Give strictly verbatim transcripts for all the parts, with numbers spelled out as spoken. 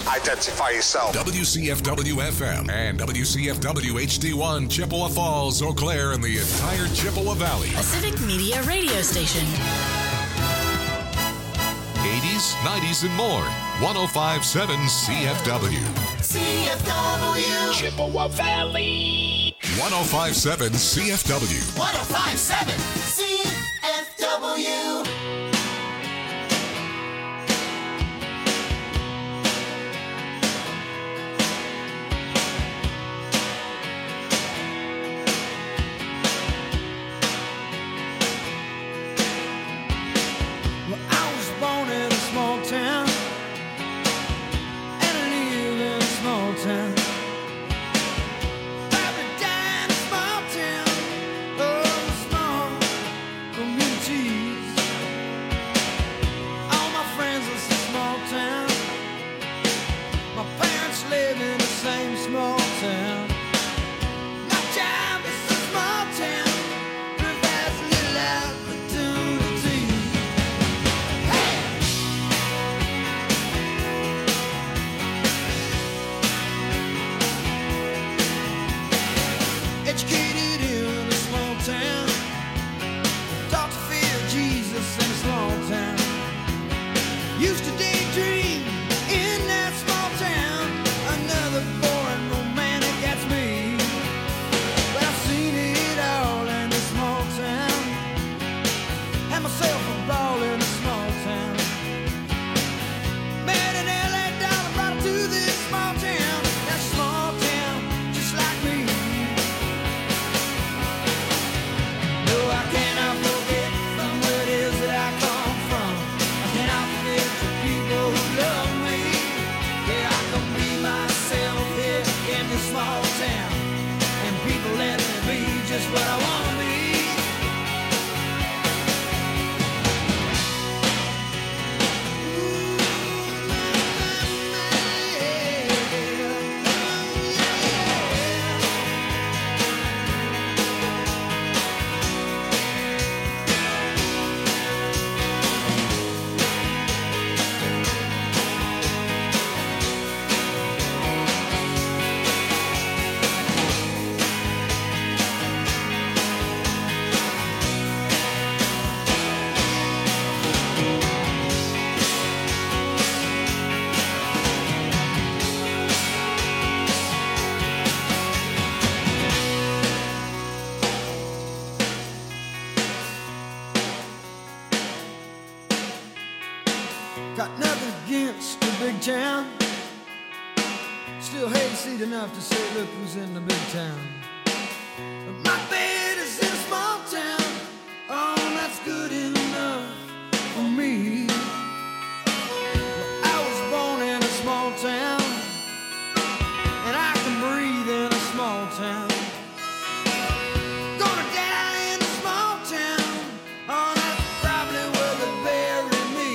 Identify yourself. W C F W F M and W C F W H D one, Chippewa Falls, Eau Claire, and the entire Chippewa Valley. A Civic Media radio station. eighties, nineties, and more. one oh five point seven C F W. C F W. Chippewa Valley. one oh five point seven C F W. one oh five point seven C F W. Got nothing against the big town. Still hayseed enough to say, look who's in the big town. But my bed is in a small town. Oh, that's good enough for me. Well, I was born in a small town, and I can breathe in a small town. Gonna die in a small town. Oh, that's probably where they bury me.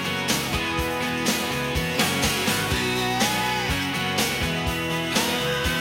Ooh, yeah.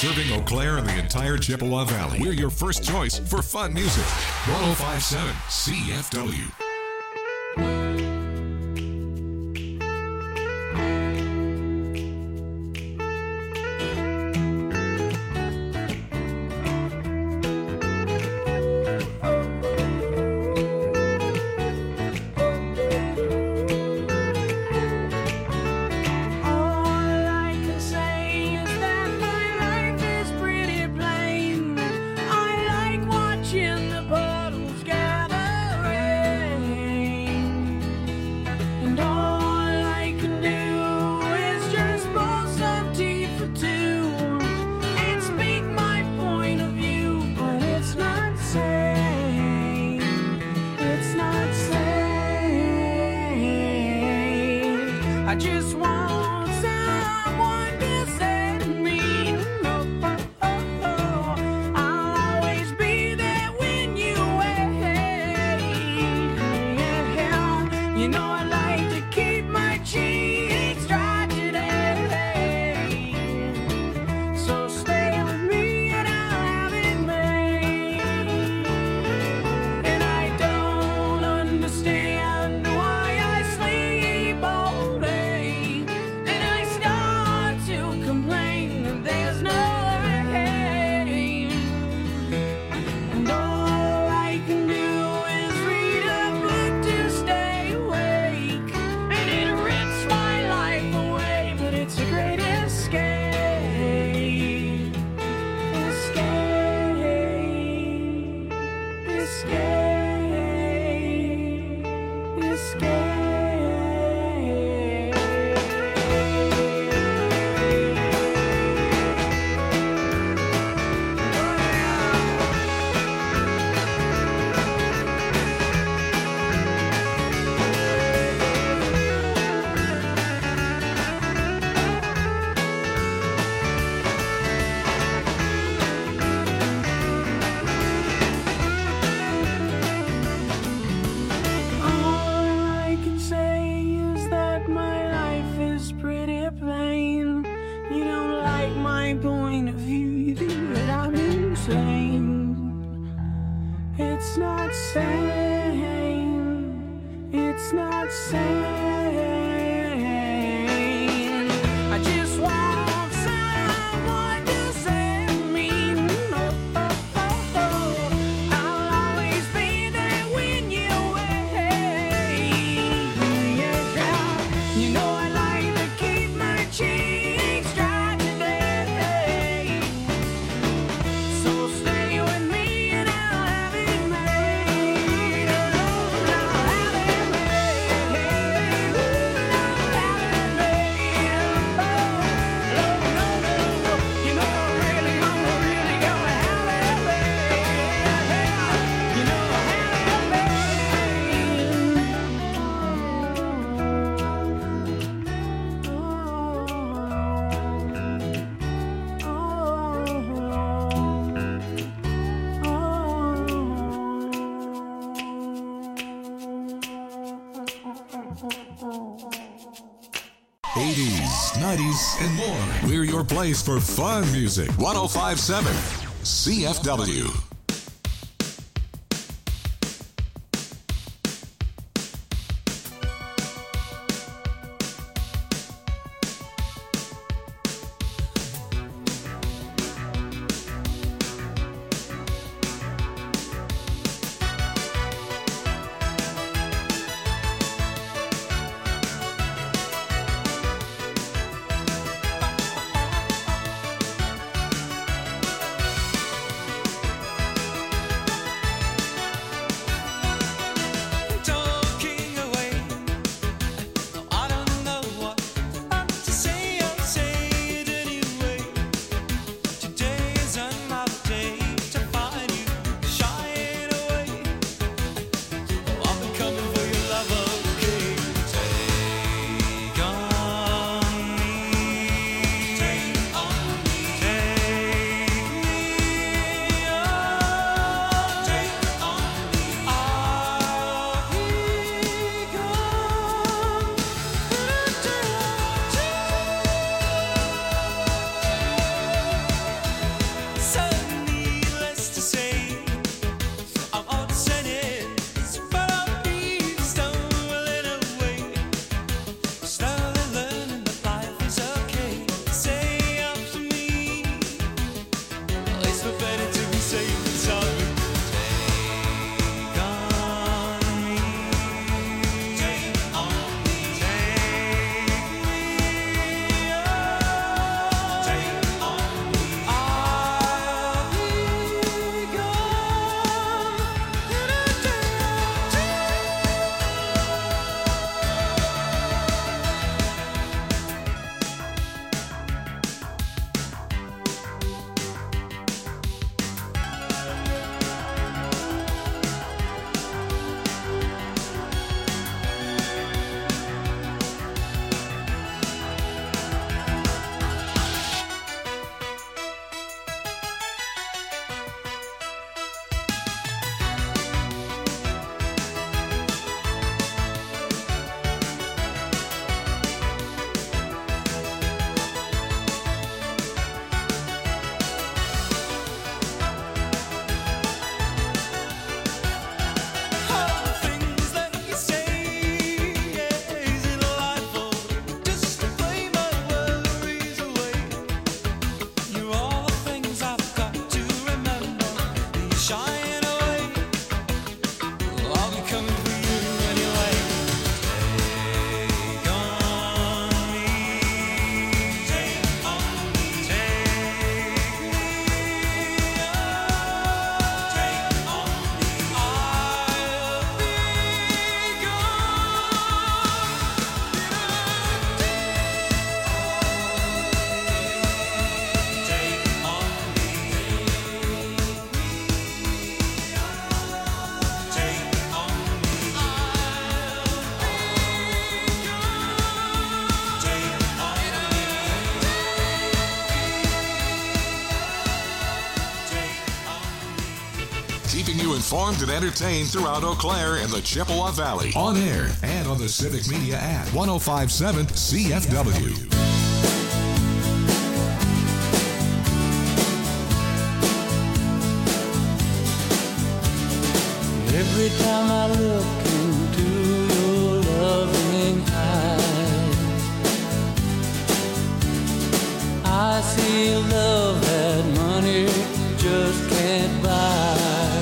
Serving Eau Claire and the entire Chippewa Valley. We're your first choice for fun music. one oh five point seven C F W. I just want someone to save me. Oh, oh, oh, oh. I'll always be there when you wait. Yeah. You know I like to keep my cheeks dry today. So stay with me and I'll have it made. And I don't understand why I sleep all day. Point of view, you think that I'm insane. It's not sane. It's not sane. I just want someone to save me. Oh, oh, oh, oh. I'll always be there when you wait. Yeah, you know I like to keep my cheeks dry. eighties, nineties, and more. We're your place for fun music. one oh five point seven C F W. keeping you informed and entertained throughout Eau Claire and the Chippewa Valley. On air and on the Civic Media app. one oh five point seven C F W. Every time I look into your loving eyes, I see love that money just can't buy.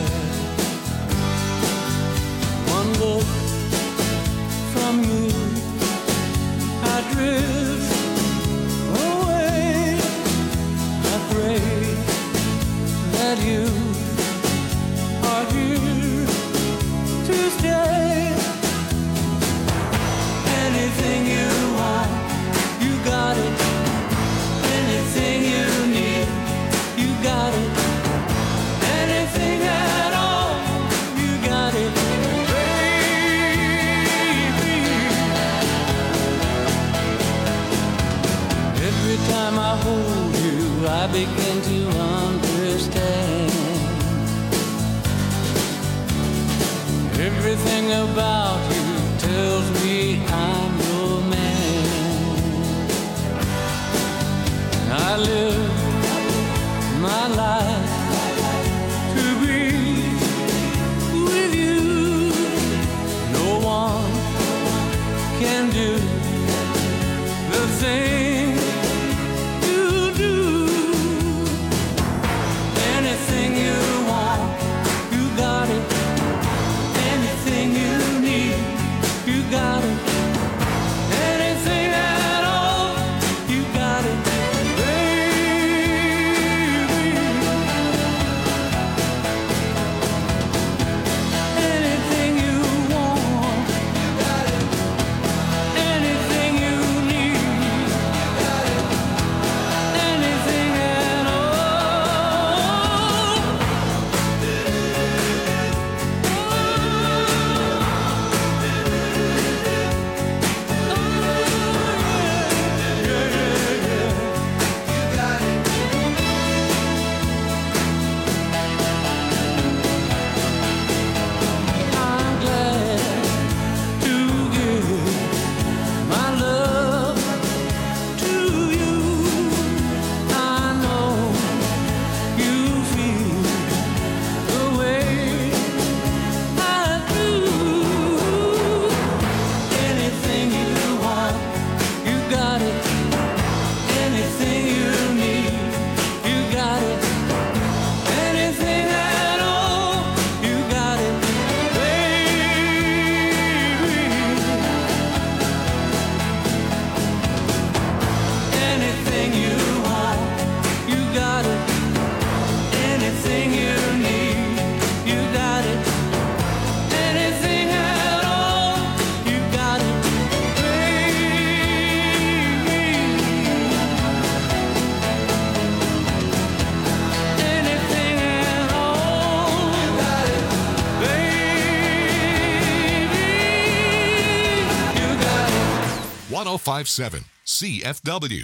One look from you, I drift away. I pray that you are here to stay. Anything you want, you got it. Anything you need, you got it. Anything at all, you got it, baby. Every time I hold you, I begin to understand. Everything about you tells me I'm your man. I live my life to be with you. No one can do the thing you do. Anything you want, you got it. Anything you need, you got it. Anything at all, you got it, baby. Anything you want, you got it. Anything you need, you got it. Anything at all. I'm glad to give my love to you. I know you feel the way I do. Anything you want, you got it. Anything you need, you got it. Anything at all, you got it, baby. Anything you want, you got it. Anything you need, you got it. Anything at all, you got it, baby. Anything at all, you got it, baby. You got it. one oh five point seven C F W.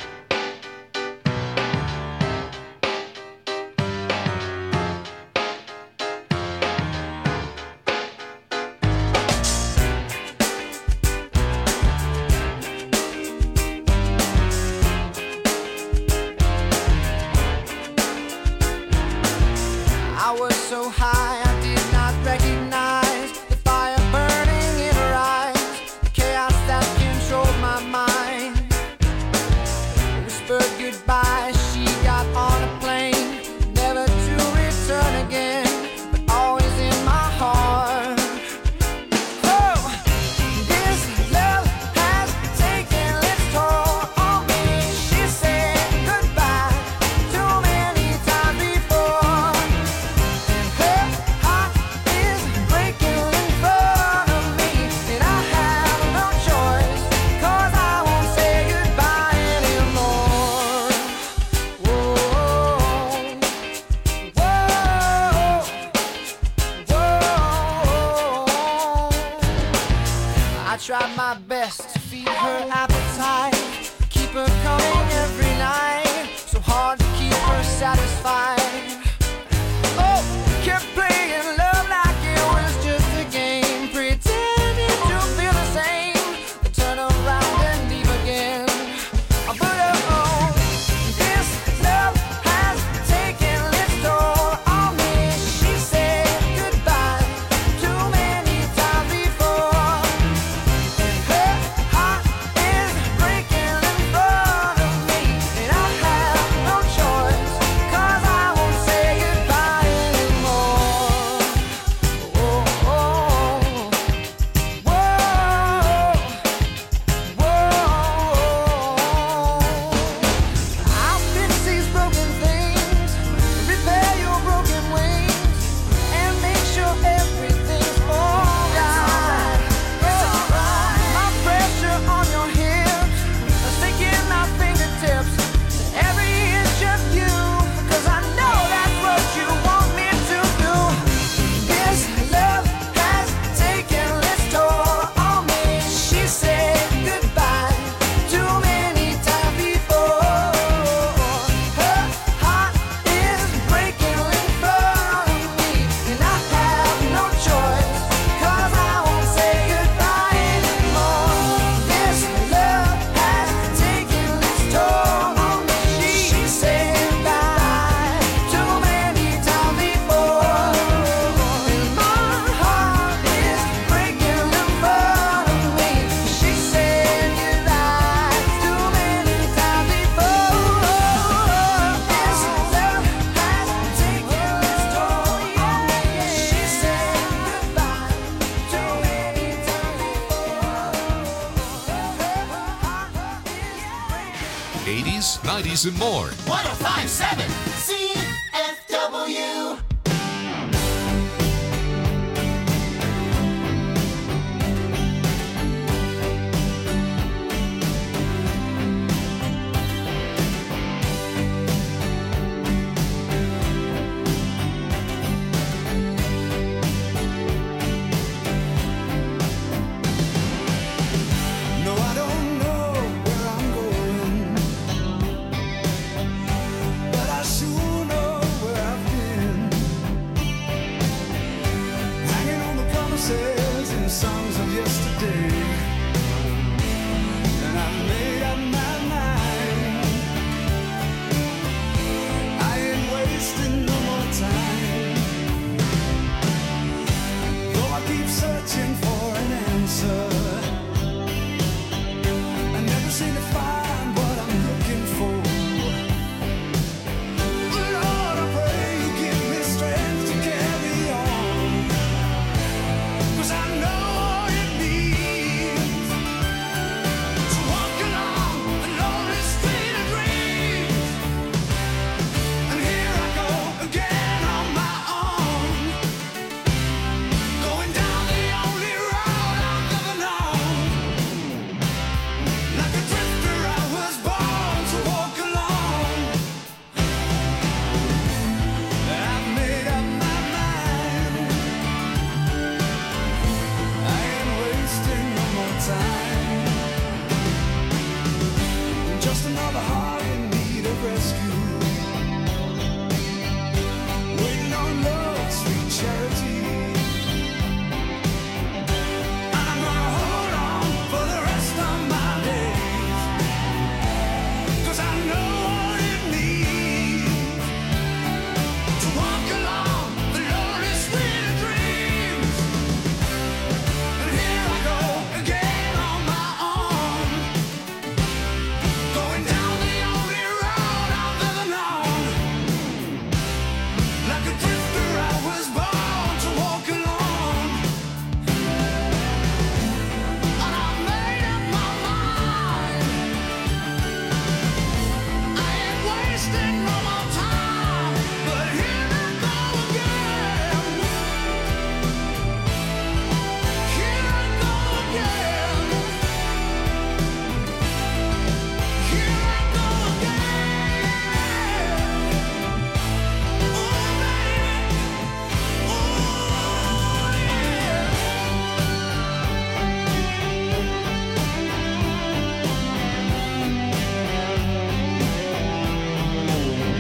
I was so high I did not recognize the fire burning in her eyes, the chaos that controlled my mind. Whispered goodbye, she got on a plane, never to return again, but always in my heart. Oh, this love has taken its toll on me. She said goodbye too many times before. Her heart is breaking in front of me, and I have no choice, 'cause I won't say goodbye anymore. Whoa, whoa, whoa. I tried my best to feed her appetite, keep her coming every night, so hard to keep her satisfied. Oh, kept playing nineties, and more. one oh five point seven C F W. No, I don't know where I'm going, but I sure know where I've been. Hanging on the promises and songs of yesterday, and I made up my mind. I ain't wasting no more time. Though I keep searching for an answer, I never seem to find what I'm looking for. Lord, I pray you give me strength to carry on, 'cause I know what it means to walk along the lonely street of dreams. And here I go again on my own, going down the only road I've ever known. Like a drifter, I was born to walk alone. I've made up my mind. I ain't wasting no more time. Just another heart in need of rescue, waiting on love's sweet charity. I'm gonna hold on for the rest of my days, 'cause I know what it means to walk along the lonely street of dreams. And here I go again on my own, going down the only road I've ever known. Like a drifter, I was born to walk alone. And I made up my mind. I ain't wasting no more time, but here I go again. Here I go again. Here I go again. Oh, baby. Oh, yeah.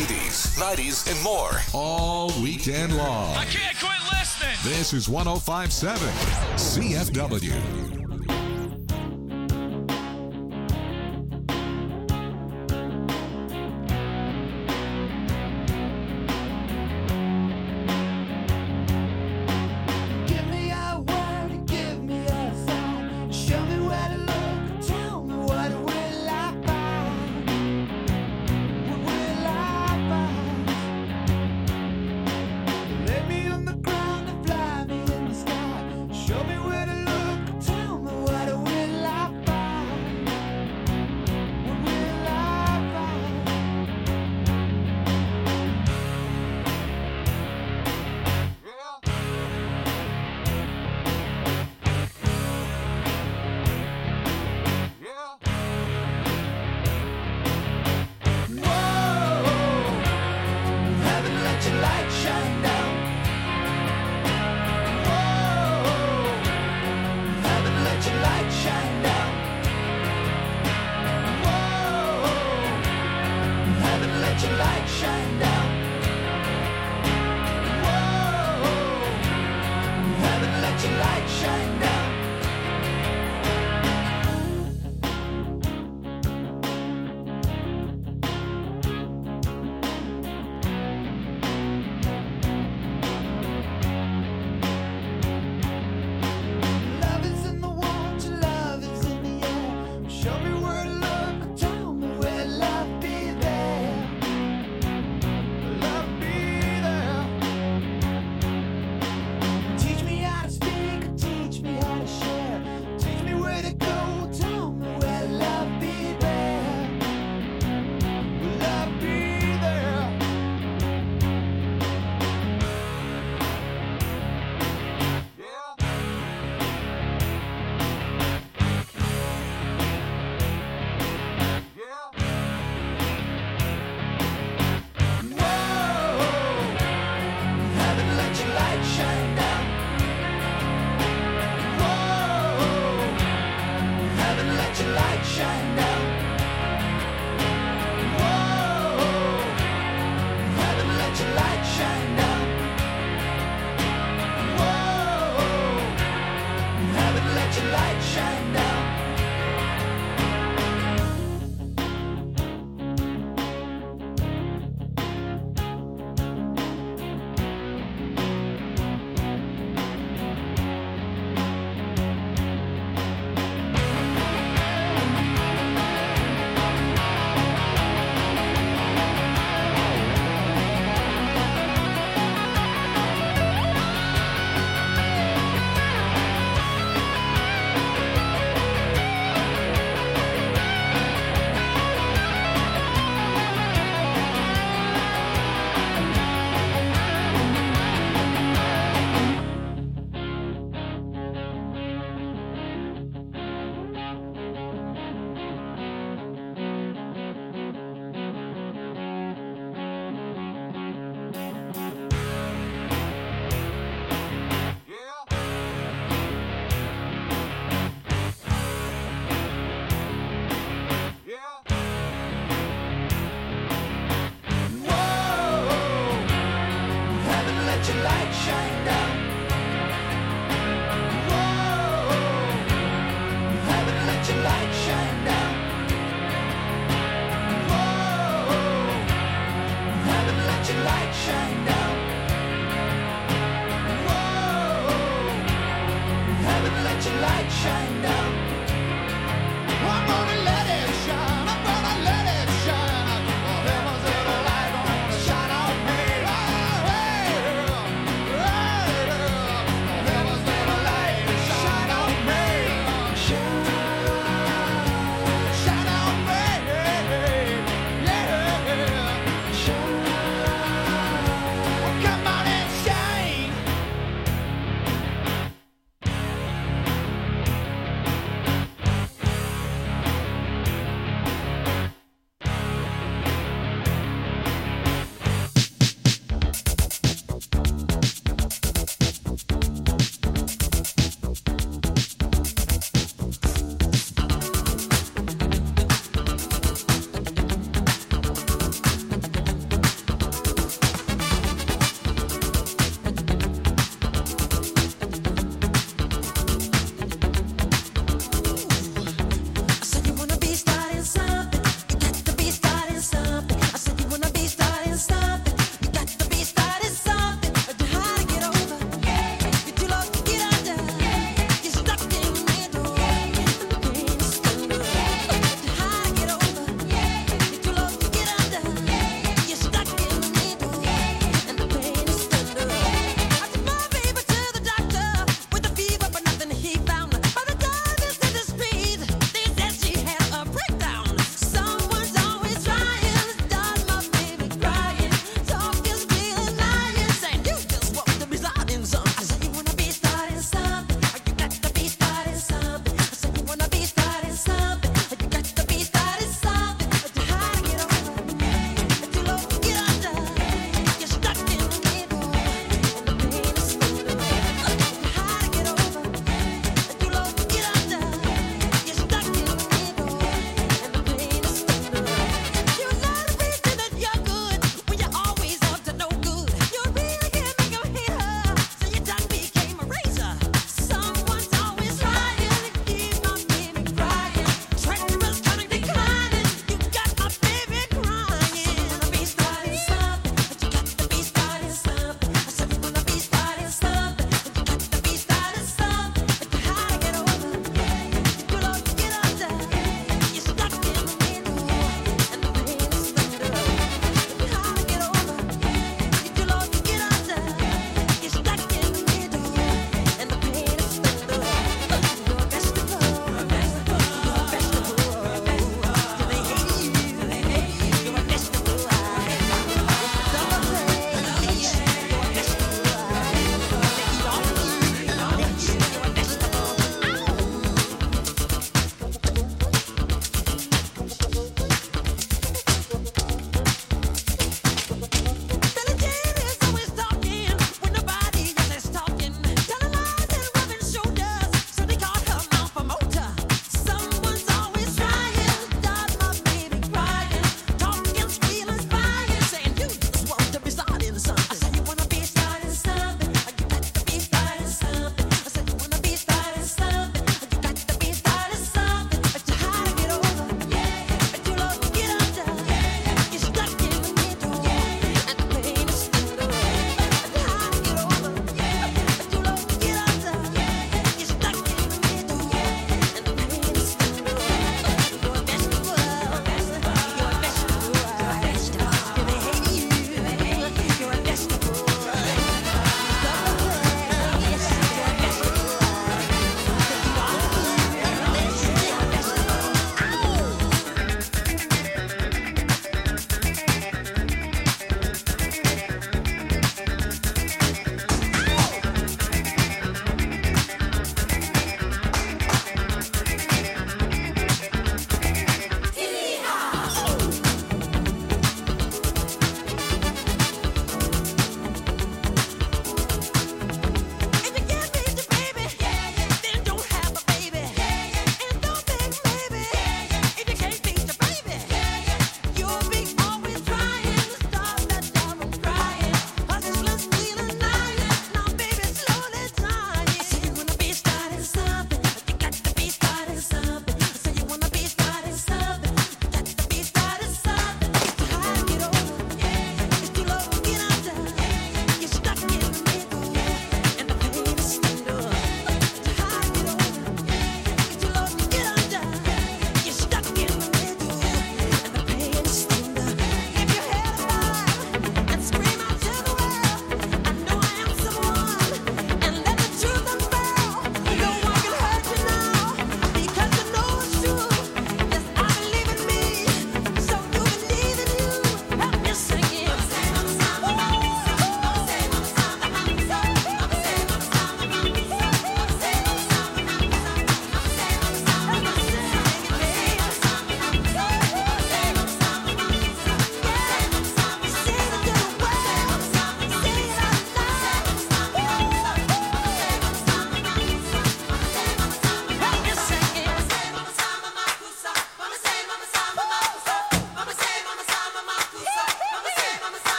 eighties, nineties, and more all weekend long. I can't quit listening. This is one oh five point seven C F W. Give me a word, give me a sign. Show me where to look, tell me what will I find? What will I find? Lay me on the ground and fly me in the sky. Show me where to look, tell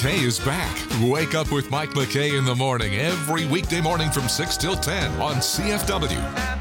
McKay is back. Wake up with Mike McKay in the morning every weekday morning from six till ten on C F W.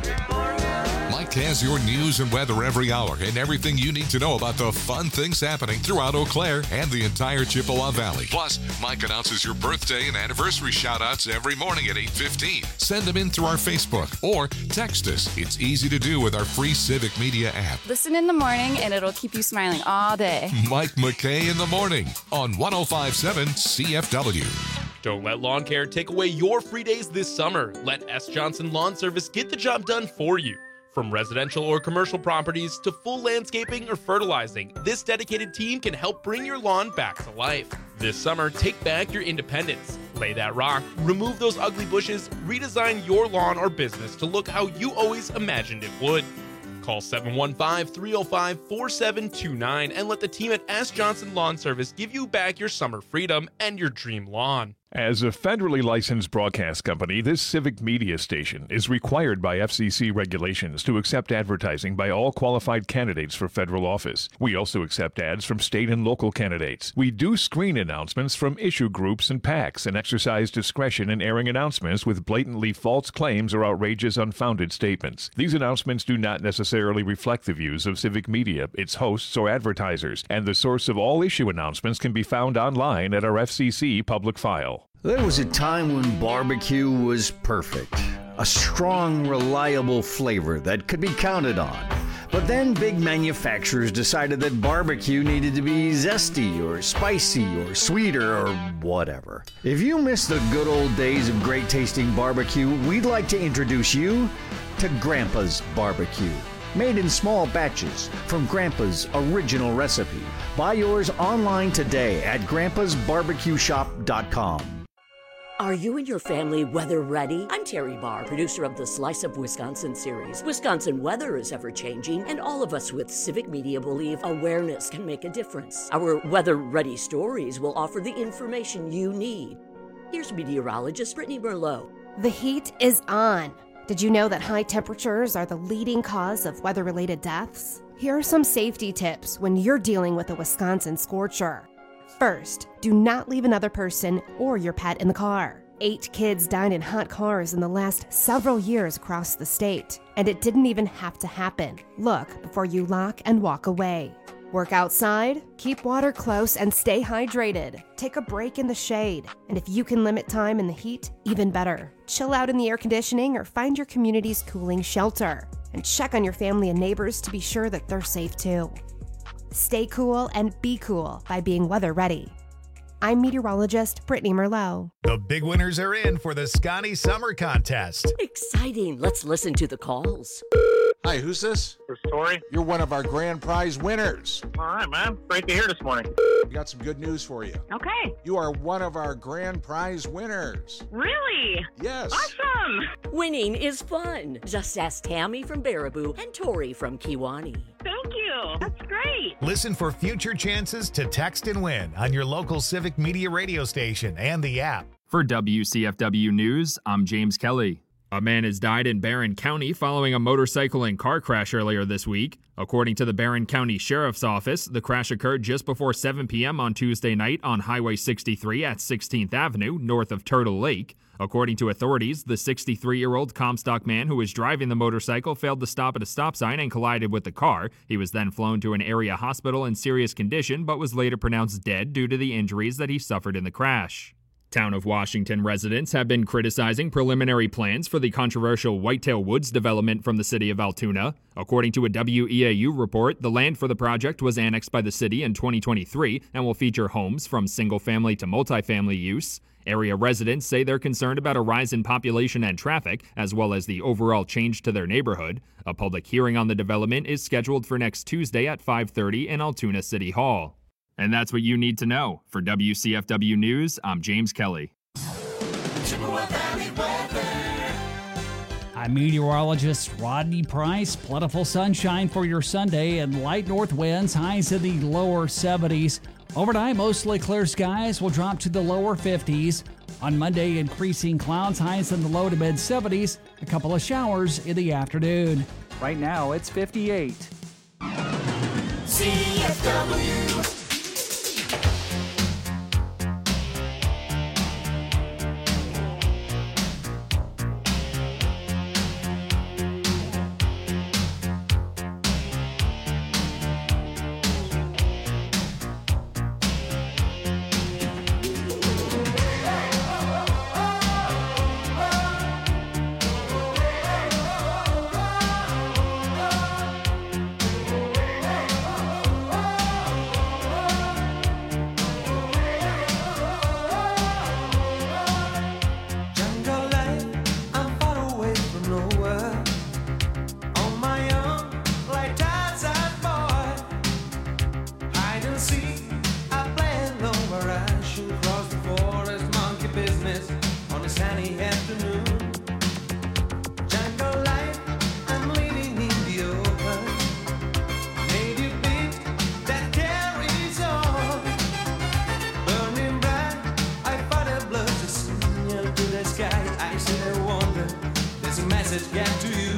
Mike has your news and weather every hour and everything you need to know about the fun things happening throughout Eau Claire and the entire Chippewa Valley. Plus, Mike announces your birthday and anniversary shout-outs every morning at eight fifteen. Send them in through our Facebook or text us. It's easy to do with our free Civic Media app. Listen in the morning and it'll keep you smiling all day. Mike McKay in the morning on one oh five point seven C F W. Don't let lawn care take away your free days this summer. Let S. Johnson Lawn Service get the job done for you. From residential or commercial properties to full landscaping or fertilizing, this dedicated team can help bring your lawn back to life. This summer, take back your independence. Lay that rock, remove those ugly bushes, redesign your lawn or business to look how you always imagined it would. Call seven one five, three oh five, four seven two nine and let the team at S. Johnson Lawn Service give you back your summer freedom and your dream lawn. As a federally licensed broadcast company, this Civic Media station is required by F C C regulations to accept advertising by all qualified candidates for federal office. We also accept ads from state and local candidates. We do screen announcements from issue groups and PACs and exercise discretion in airing announcements with blatantly false claims or outrageous unfounded statements. These announcements do not necessarily reflect the views of Civic Media, its hosts, or advertisers, and the source of all issue announcements can be found online at our F C C public file. There was a time when barbecue was perfect. A strong, reliable flavor that could be counted on. But then big manufacturers decided that barbecue needed to be zesty or spicy or sweeter or whatever. If you miss the good old days of great tasting barbecue, we'd like to introduce you to Grandpa's Barbecue. Made in small batches from Grandpa's original recipe. Buy yours online today at grandpas barbecue shop dot com. Are you and your family weather ready? I'm Terry Barr, producer of the Slice of Wisconsin series. Wisconsin weather is ever changing, and all of us with Civic Media believe awareness can make a difference. Our weather ready stories will offer the information you need. Here's meteorologist Brittany Merlot. The heat is on. Did you know that high temperatures are the leading cause of weather-related deaths? Here are some safety tips when you're dealing with a Wisconsin scorcher. First, do not leave another person or your pet in the car. Eight kids died in hot cars in the last several years across the state, and it didn't even have to happen. Look before you lock and walk away. Work outside, keep water close, and stay hydrated. Take a break in the shade, and if you can limit time in the heat, even better. Chill out in the air conditioning or find your community's cooling shelter. And check on your family and neighbors to be sure that they're safe too. Stay cool and be cool by being weather ready. I'm meteorologist Brittany Merlot. The big winners are in for the Scotty Summer Contest. Exciting. Let's listen to the calls. Hi, who's this? This is Tori. You're one of our grand prize winners. All right, man. Great to hear this morning. We got some good news for you. Okay. You are one of our grand prize winners. Really? Yes. Awesome. Winning is fun. Just ask Tammy from Baraboo and Tori from Kewanee. Thank you. That's great. Listen for future chances to text and win on your local Civic Media radio station and the app. For W C F W News, I'm James Kelly. A man has died in Barron County following a motorcycle and car crash earlier this week. According to the Barron County Sheriff's Office, the crash occurred just before seven p.m. on Tuesday night on Highway sixty-three at sixteenth Avenue, north of Turtle Lake. According to authorities, the sixty-three-year-old Comstock man who was driving the motorcycle failed to stop at a stop sign and collided with the car. He was then flown to an area hospital in serious condition, but was later pronounced dead due to the injuries that he suffered in the crash. Town of Washington residents have been criticizing preliminary plans for the controversial Whitetail Woods development from the city of Altoona. According to a W E A U report, the land for the project was annexed by the city in twenty twenty-three and will feature homes from single-family to multifamily use. Area residents say they're concerned about a rise in population and traffic, as well as the overall change to their neighborhood. A public hearing on the development is scheduled for next Tuesday at five thirty in Altoona City Hall. And that's what you need to know. For W C F W News, I'm James Kelly. I'm meteorologist Rodney Price. Plentiful sunshine for your Sunday and light north winds, highs in the lower seventies. Overnight, mostly clear skies will drop to the lower fifties. On Monday, increasing clouds, highs in the low to mid seventies. A couple of showers in the afternoon. Right now, it's fifty-eight. C F W. message get to you?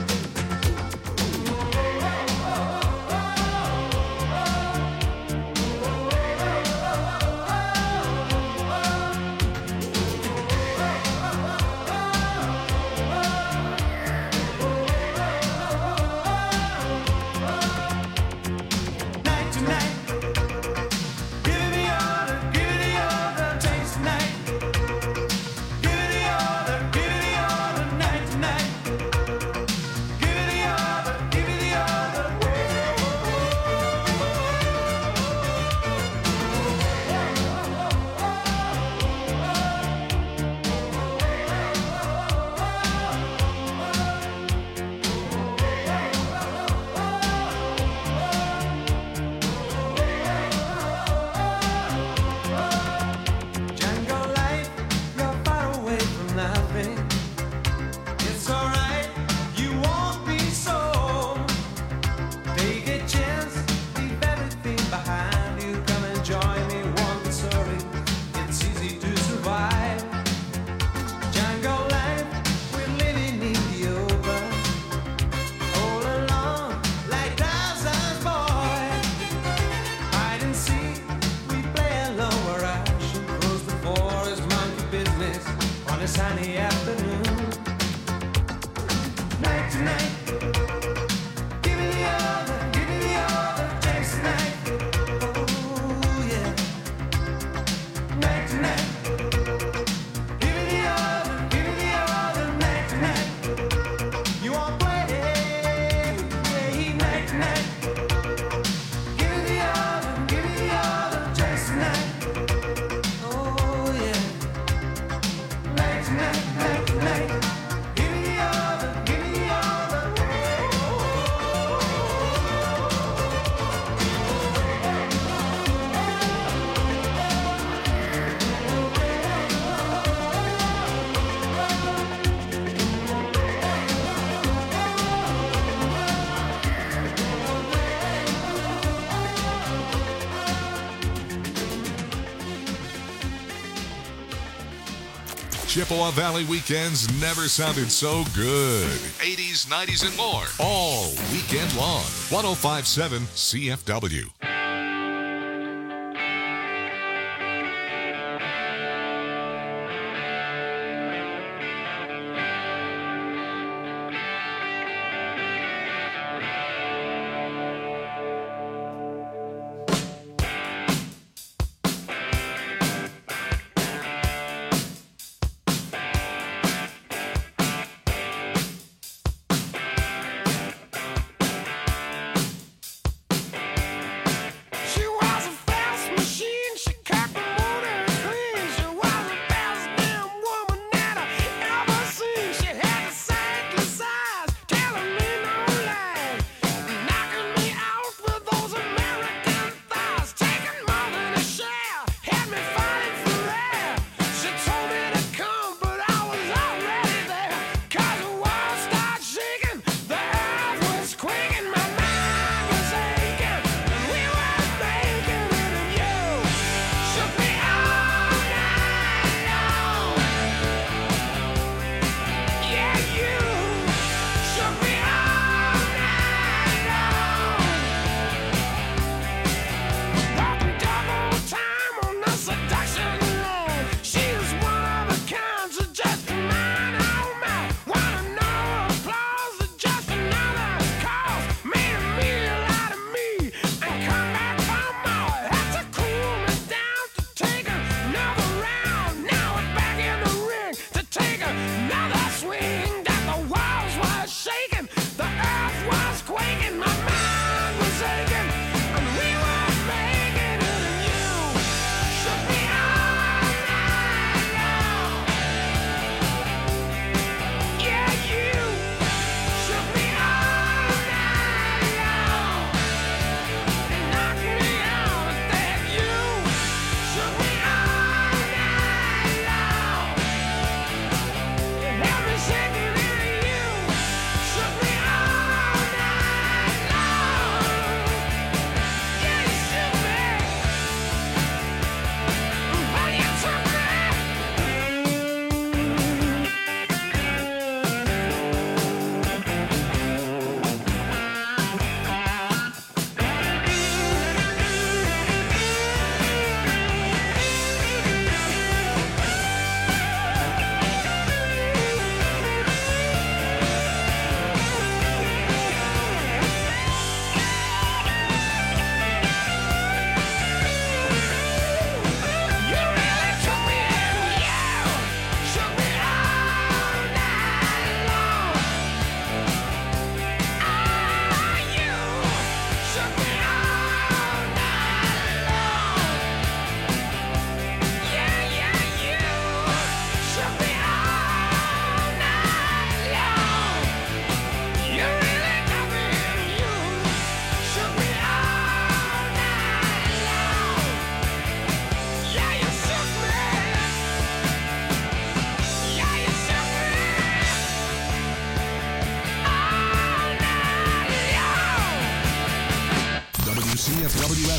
Chippewa Valley weekends never sounded so good. eighties, nineties, and more. All weekend long. one oh five point seven C F W.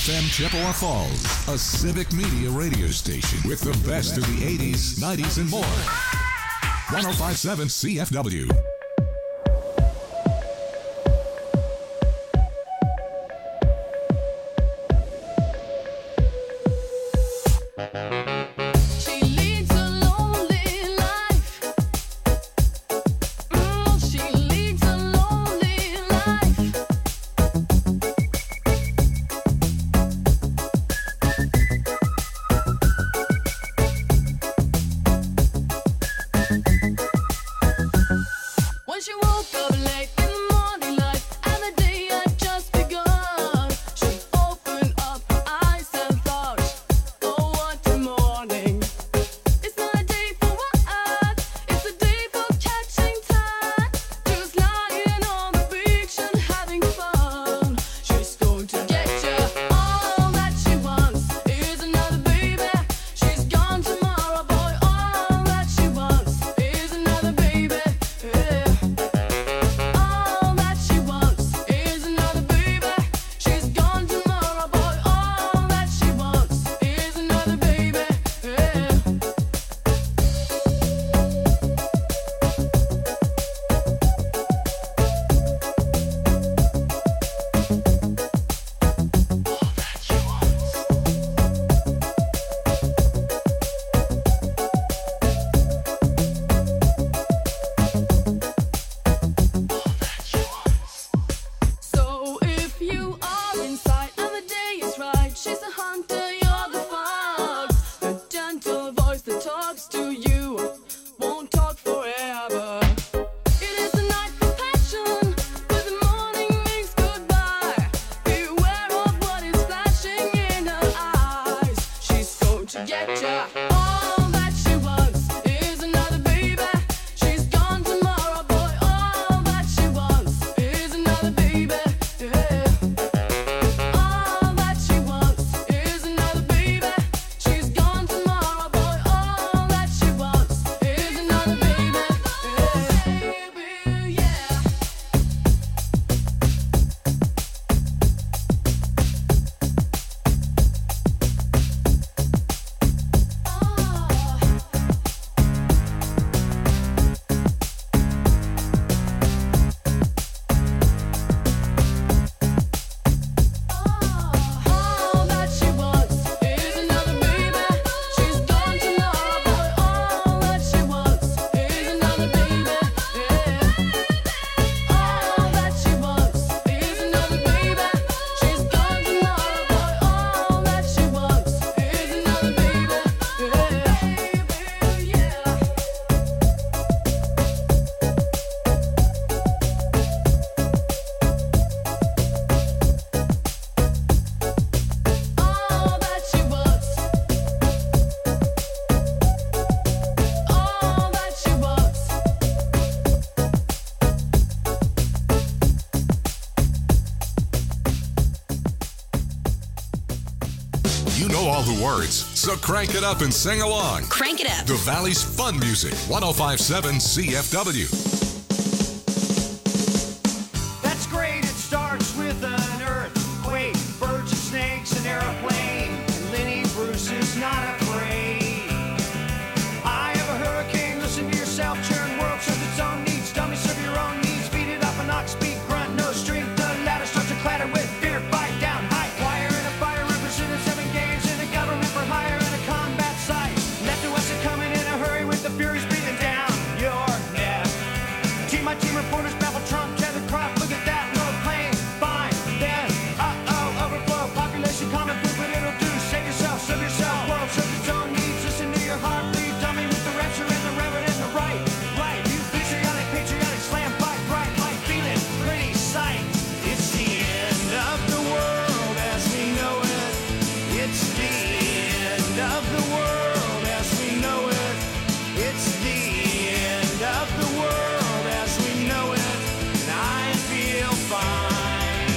F M Chippewa Falls, a civic media radio station with the best of the eighties, nineties, and more. one oh five point seven C F W. Words. So crank it up and sing along. Crank it up. The Valley's fun music. one oh five point seven C F W. That's great. It starts with an earthquake, birds and snakes, an airplane. And Lenny Bruce is not afraid. I have a hurricane. Listen to yourself. Churn world serves its own needs. Dummy serve your own needs. Feed it up an ox speed grunt. No strength. The ladder starts to clatter with fear. Fight down. High wire and a fire represented seven games. Government for hire in a combat site. Left to us are coming in a hurry with the furies breathing down your neck. Team my team reporters babble Trump, Kevin Crop. Look at that, no plane. Fine, then, uh-oh, overflow. Population common food, but it'll do. Save yourself, serve yourself. World serves its own needs. Listen to your heartbeat. Dummy with the rapture and the reverend and the right. Right, you patriotic, patriotic, slam, fight, bright, light, feeling, pretty sight. It's the end of the world as we know it. It's the of the world as we know it. It's the end of the world as we know it. And I feel fine.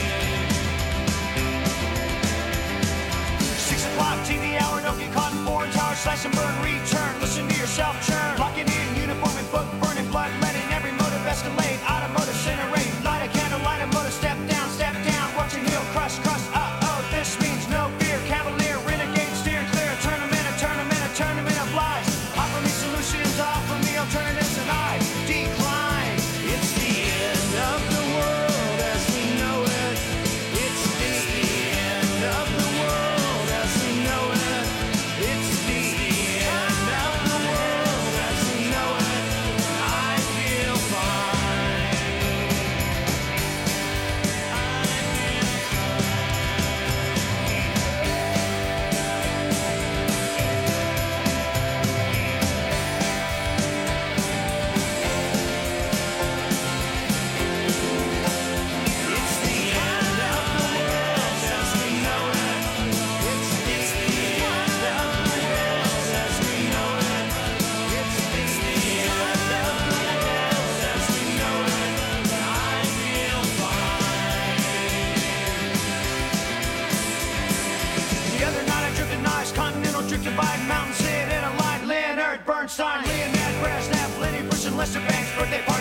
Six o'clock T V hour, don't get caught in foreign tower. Slash and burn, return. Listen to yourself churn. Locking in uniform and book, burning blood, letting every motive escalate. Automotive incinerate. Light a candle, light a motor. Step down, step down. Watch your heel crush, crush. Uh oh, this means no Lester Banks' birthday party.